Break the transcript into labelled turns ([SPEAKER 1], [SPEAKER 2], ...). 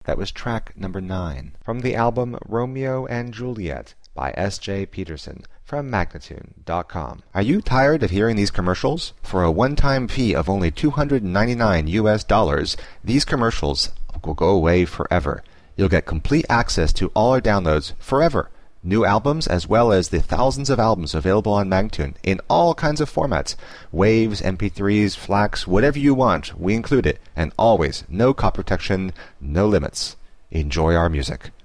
[SPEAKER 1] That was track number 9 from the album Romeo and Juliet by S.J. Peterson from Magnatune.com. Are you tired of hearing these commercials? For a one-time fee of only $299, these commercials will go away forever. You'll get complete access to all our downloads forever. New albums as well as the thousands of albums available on Magnatune in all kinds of formats. Waves, MP3s, FLACs, whatever you want, we include it. And always, no copy protection, no limits. Enjoy our music.